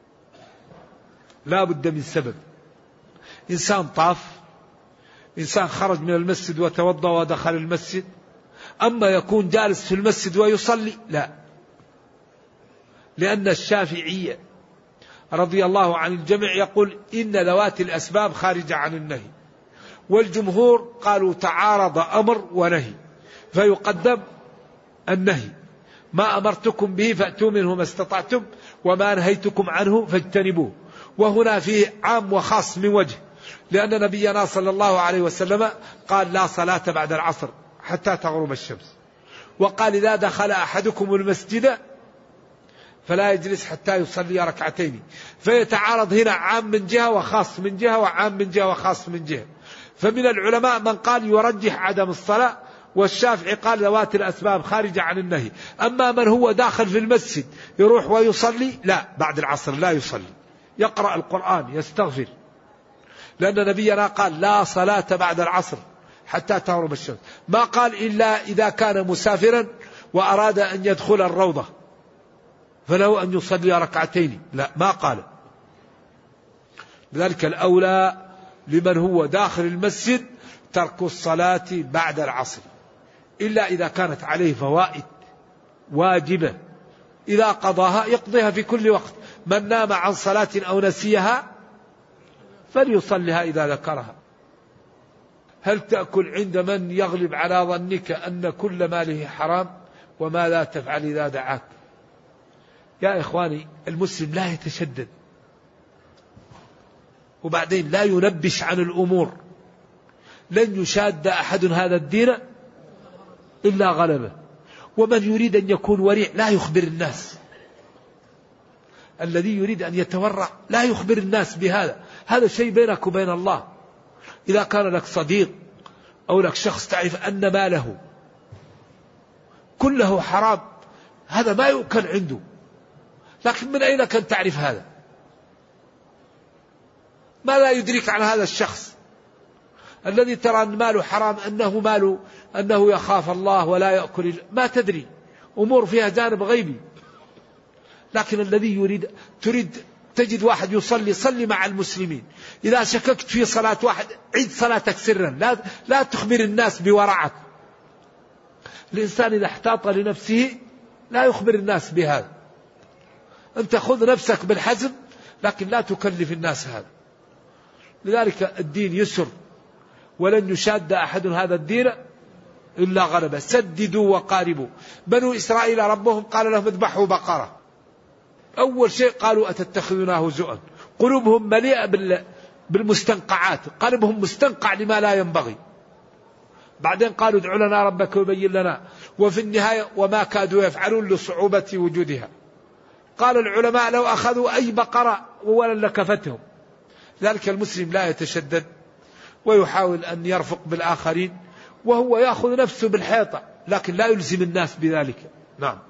لا بد من سبب. إنسان طاف، إنسان خرج من المسجد وتوضأ ودخل المسجد، أما يكون جالس في المسجد ويصلي لا، لأن الشافعية رضي الله عن الجميع يقول إن ذوات الأسباب خارجة عن النهي، والجمهور قالوا تعارض أمر ونهي فيقدم النهي، ما أمرتكم به فأتوا منه ما استطعتم وما نهيتكم عنه فاجتنبوه. وهنا فيه عام وخاص من وجه، لأن نبينا صلى الله عليه وسلم قال لا صلاة بعد العصر حتى تغرب الشمس، وقال إذا دخل أحدكم المسجد فلا يجلس حتى يصلي ركعتين، فيتعارض هنا عام من جهة وخاص من جهة وعام من جهة وخاص من جهة. فمن العلماء من قال يرجح عدم الصلاة، والشافعي قال ذوات الأسباب خارجة عن النهي. أما من هو داخل في المسجد يروح ويصلي لا، بعد العصر لا يصلي، يقرأ القرآن يستغفر، لأن نبينا قال لا صلاة بعد العصر حتى تغرب الشمس، ما قال إلا إذا كان مسافرا وأراد أن يدخل الروضة فله أن يصلي ركعتين، لا ما قال. لذلك الأولى لمن هو داخل المسجد ترك الصلاة بعد العصر، إلا إذا كانت عليه فوائد واجبة، إذا قضاها يقضيها في كل وقت. من نام عن صلاة أو نسيها فليصلها إذا ذكرها. هل تأكل عند من يغلب على ظنك أن كل ماله حرام؟ وما لا تفعل إذا دعاك؟ يا إخواني، المسلم لا يتشدد، وبعدين لا ينبش عن الأمور. لن يشاد أحد هذا الدين إلا غلبه. ومن يريد أن يكون ورع لا يخبر الناس، الذي يريد أن يتورع لا يخبر الناس بهذا، هذا شيء بينك وبين الله. إذا كان لك صديق أو لك شخص تعرف أن ماله كله حرام، هذا ما يؤكل عنده، لكن من أين كان تعرف هذا؟ ما لا يدرك عن هذا الشخص الذي ترى أن ماله حرام، أنه يخاف الله ولا يأكل، ما تدري، أمور فيها جانب غيبي. لكن الذي تريد تجد واحد يصلي مع المسلمين، إذا شككت في صلاة واحد عيد صلاتك سرا، لا تخبر الناس بورعك. الإنسان إذا احتاط لنفسه لا يخبر الناس بهذا. أنت خذ نفسك بالحزم لكن لا تكلف الناس هذا. لذلك الدين يسر، ولن يشاد أحد هذا الدين إلا غلبه. سددوا وقاربوا. بنو إسرائيل ربهم قال لهم اذبحوا بقرة، أول شيء قالوا أتتخذنا هزؤا، قلوبهم مليئة بالمستنقعات، قلبهم مستنقع لما لا ينبغي. بعدين قالوا ادع لنا ربك ويبين لنا، وفي النهاية وما كادوا يفعلون لصعوبة وجودها. قال العلماء لو أخذوا أي بقرة ولا لكفتهم. ذلك المسلم لا يتشدد ويحاول أن يرفق بالآخرين، وهو يأخذ نفسه بالحيطة، لكن لا يلزم الناس بذلك. نعم.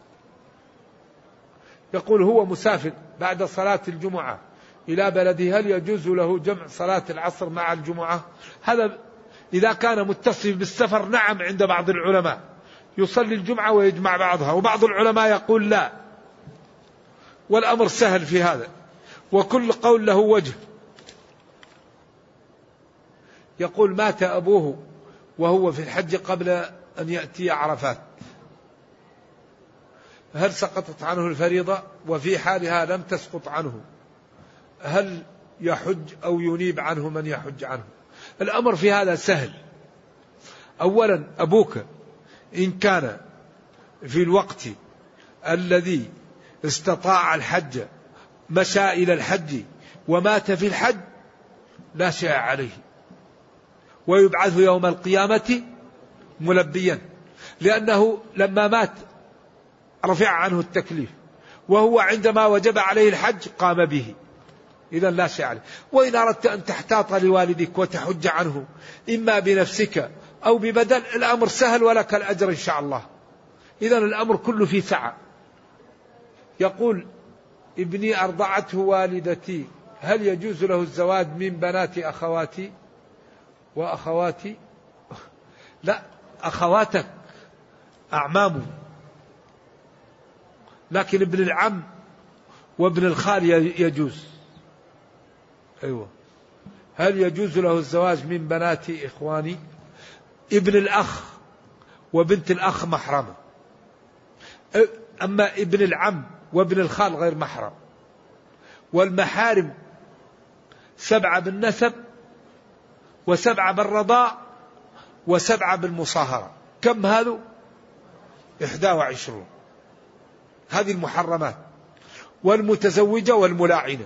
يقول هو مسافر بعد صلاة الجمعة إلى بلده، هل يجوز له جمع صلاة العصر مع الجمعة؟ هذا إذا كان متصل بالسفر نعم، عند بعض العلماء يصلي الجمعة ويجمع بعضها، وبعض العلماء يقول لا، والأمر سهل في هذا، وكل قول له وجه. يقول مات أبوه وهو في الحج قبل أن يأتي عرفات، هل سقطت عنه الفريضة؟ وفي حالها لم تسقط عنه، هل يحج أو ينيب عنه من يحج عنه؟ الأمر في هذا سهل. أولا أبوك إن كان في الوقت الذي استطاع الحج مشى إلى الحج ومات في الحج لا شيء عليه، ويبعث يوم القيامة ملبيا، لأنه لما مات رفع عنه التكليف، وهو عندما وجب عليه الحج قام به، إذا لا شيء عليه. وإن أردت أن تحتاط لوالدك وتحج عنه إما بنفسك أو ببدل، الأمر سهل ولك الأجر إن شاء الله. إذا الأمر كله في سعة. يقول ابني أرضعته والدتي، هل يجوز له الزواج من بنات أخواتي وأخواتي؟ لا، أخواتك أعمامه، لكن ابن العم وابن الخال يجوز. أيوة. هل يجوز له الزواج من بنات إخواني؟ ابن الأخ وبنت الأخ محرمة، أما ابن العم وابن الخال غير محرم. والمحارم 7 بالنسب، و7 بالرضاع، و7 بالمصاهرة. كم هذا؟ 21. هذه المحرمات. والمتزوجة والملاعنة،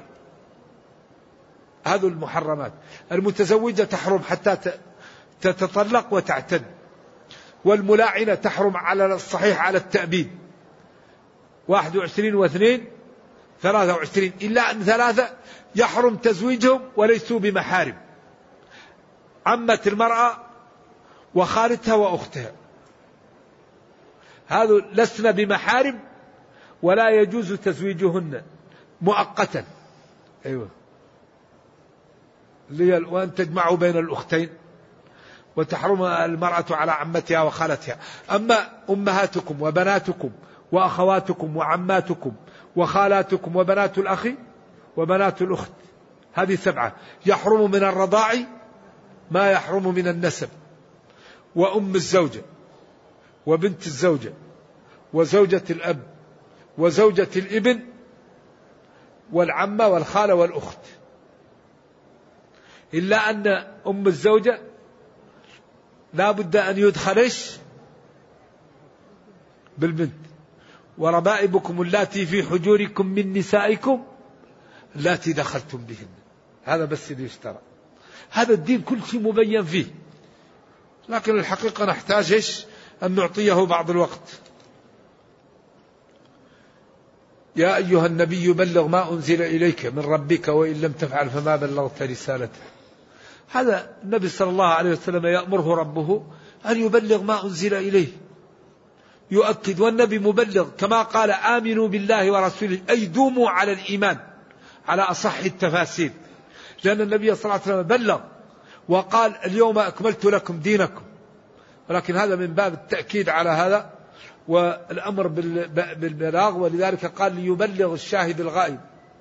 هذه المحرمات. المتزوجة تحرم حتى تتطلق وتعتد، والملاعنة تحرم على الصحيح على التأبيد. 21 و2 23، إلا أن 3 يحرم تزويجهم وليسوا بمحارم: عمة المرأة وخالتها وأختها، هذا لسنا بمحارم ولا يجوز تزويجهن مؤقتا. أيوة. وأن تجمعوا بين الأختين، وتحرم المرأة على عمتها وخالتها. أما أمهاتكم وبناتكم وأخواتكم وعماتكم وخالاتكم وبنات الأخ وبنات الأخت، هذه 7. يحرم من الرضاع ما يحرم من النسب، وأم الزوجة وبنت الزوجة وزوجة الأب وزوجة الابن والعمة والخالة والأخت، إلا أن أم الزوجة لا بد أن يدخلش بالبنت. وربائبكم اللاتي في حجوركم من نسائكم اللاتي دخلتم بهن، هذا بس اللي يشترى. هذا الدين كل شيء مبين فيه، لكن الحقيقة نحتاج أن نعطيه بعض الوقت. يا أيها النبي بلغ ما أنزل إليك من ربك وإن لم تفعل فما بلغت رسالته. هذا النبي صلى الله عليه وسلم يأمره ربه أن يبلغ ما أنزل إليه، يؤكد. والنبي مبلغ كما قال آمنوا بالله ورسوله، أي دوموا على الإيمان على أصح التفاسير، لأن النبي صلى الله عليه وسلم بلغ وقال اليوم أكملت لكم دينكم، ولكن هذا من باب التأكيد على هذا والأمر بالبلاغ. ولذلك قال ليبلغ الشاهد الغائب.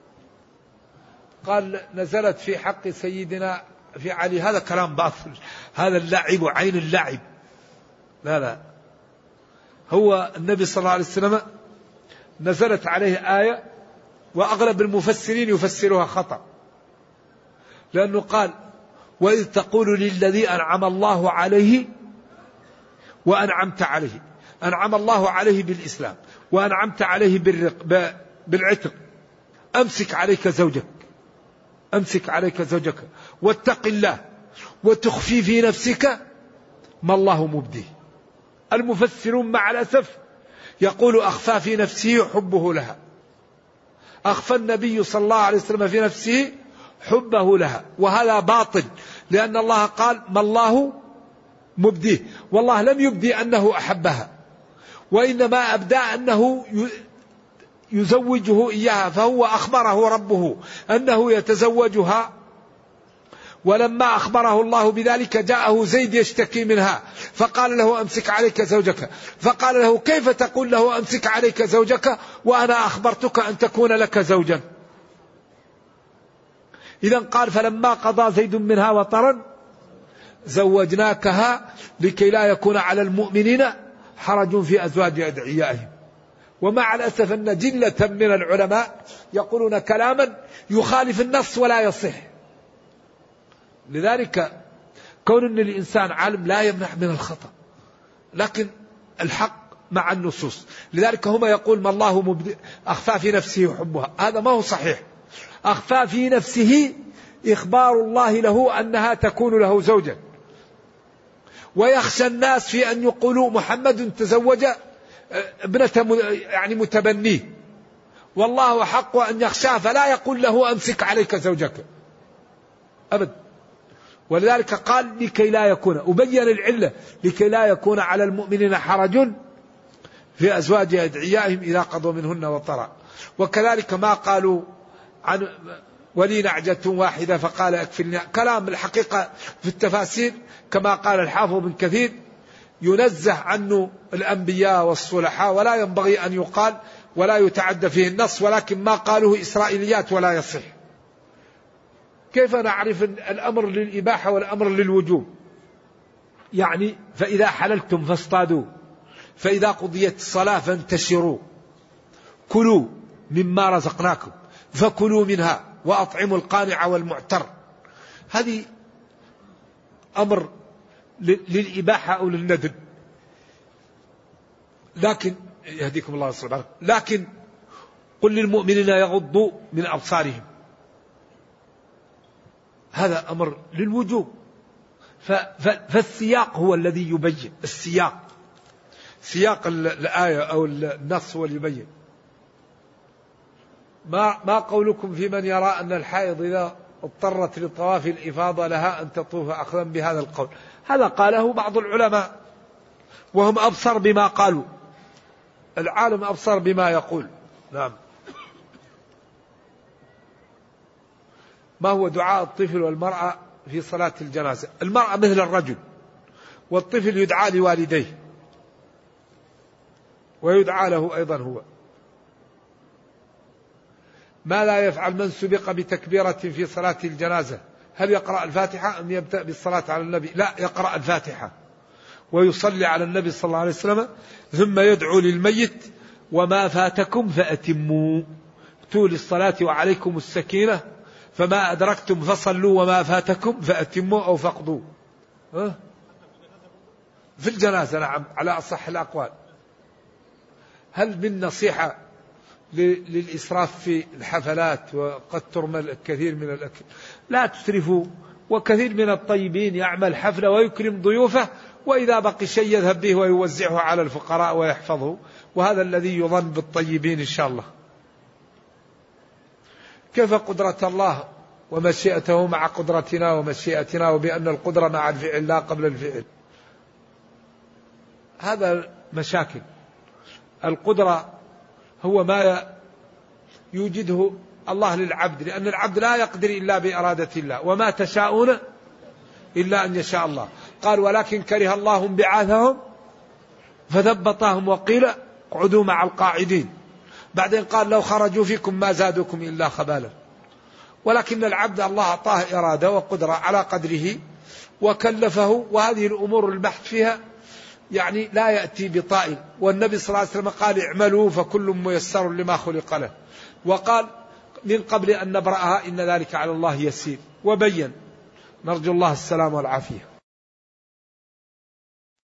قال نزلت في حق سيدنا في علي، هذا كلام باطل، هذا اللعب عين اللعب. لا، هو النبي صلى الله عليه وسلم نزلت عليه آية، وأغلب المفسرين يفسرها خطأ، لأنه قال وإذ تقول للذي أنعم الله عليه وأنعمت عليه. أنعم الله عليه بالإسلام وأنعمت عليه بالعتق. أمسك عليك زوجك، أمسك عليك زوجك واتق الله وتخفي في نفسك ما الله مبديه. المفسرون مع الأسف يقول أخفى في نفسه حبه لها. أخفى النبي صلى الله عليه وسلم في نفسه حبه لها، وهذا باطل، لأن الله قال ما الله مبديه، والله لم يبدي أنه أحبها، وإنما أبدى أنه يزوجه إياها، فهو أخبره ربه أنه يتزوجها. ولما أخبره الله بذلك جاءه زيد يشتكي منها، فقال له أمسك عليك زوجك، فقال له كيف تقول له أمسك عليك زوجك وأنا أخبرتك أن تكون لك زوجا؟ إذن قال فلما قضى زيد منها وطرا زوجناكها لكي لا يكون على المؤمنين حرج في أزواج أدعيائهم. ومع الأسف أن جلة من العلماء يقولون كلاما يخالف النص ولا يصح. لذلك كون أن الإنسان عالم لا يمنع من الخطأ، لكن الحق مع النصوص. لذلك هم يقول ما الله أخفى في نفسه حبها، هذا ما هو صحيح. أخفى في نفسه إخبار الله له أنها تكون له زوجا، ويخشى الناس في أن يقولوا محمد تزوج ابنة يعني متبنيه، والله حق أن يخشاه فلا يقول له أمسك عليك زوجك أبدا. ولذلك قال لكي لا يكون، أبين العلة لكي لا يكون على المؤمنين حرج في أزواج أدعيائهم إذا قضوا منهن وطرا. وكذلك ما قالوا عن ولي نعجة واحدة فقال أكفلني، كلام الحقيقة في التفاسير كما قال الحافظ بن كثير ينزه عنه الأنبياء والصلحاء ولا ينبغي أن يقال ولا يتعدى فيه النص، ولكن ما قالوه إسرائيليات ولا يصح. كيف نعرف الأمر للإباحة والأمر للوجوب؟ يعني فإذا حللتم فاصطادوا، فإذا قضيت الصلاة فانتشروا، كلوا مما رزقناكم، فكلوا منها وأطعموا القانع والمعتر. هذه أمر للإباحة أو للندب. لكن يهديكم الله ويصلح، لكن قل للمؤمنين يغضوا من أبصارهم، هذا أمر للوجوب. فالسياق هو الذي يبين، السياق سياق الآية أو النص هو اللي يبين. ما قولكم في من يرى أن الحائض إذا اضطرت لطواف الإفاضة لها أن تطوف أخذا بهذا القول؟ هذا قاله بعض العلماء وهم أبصر بما قالوا، العالم أبصر بما يقول. نعم. ما هو دعاء الطفل والمرأة في صلاة الجنازة؟ المرأة مثل الرجل، والطفل يدعى لوالديه ويدعى له أيضا هو. ما لا يفعل من سبق بتكبيرة في صلاة الجنازة؟ هل يقرأ الفاتحة أم يبدأ بالصلاة على النبي؟ لا، يقرأ الفاتحة ويصلي على النبي صلى الله عليه وسلم، ثم يدعو للميت وما فاتكم فأتموا، ائتوا للصلاة وعليكم السكينة، فما أدركتم فصلوا وما فاتكم فأتموا أو فقدوا. في الجنازة نعم على أصح الأقوال. هل من نصيحة للإسراف في الحفلات؟ وقد ترمى الكثير من الأكل، لا تسرفوا. وكثير من الطيبين يعمل حفلة ويكرم ضيوفه، وإذا بقي شيء يذهب به ويوزعه على الفقراء ويحفظه، وهذا الذي يظن بالطيبين إن شاء الله. كيف قدرة الله ومشيئته مع قدرتنا ومشيئتنا، وبأن القدرة مع الفعل لا قبل الفعل؟ هذا مشاكل. القدرة هو ما يوجده الله للعبد، لأن العبد لا يقدر إلا بإرادة الله، وما تشاءون إلا أن يشاء الله. قال ولكن كره الله انبعاثهم فثبطهم وقيل اقعدوا مع القاعدين. بعدين قال لو خرجوا فيكم ما زادوكم إلا خبالا. ولكن العبد الله أعطاه إرادة وقدرة على قدره وكلفه، وهذه الأمور البحث فيها يعني لا يأتي بطائل. والنبي صلى الله عليه وسلم قال اعملوا فكل ميسر لما خلق له، وقال من قبل أن نبرأها إن ذلك على الله يسير، وبين. نرجو الله السلام والعافية.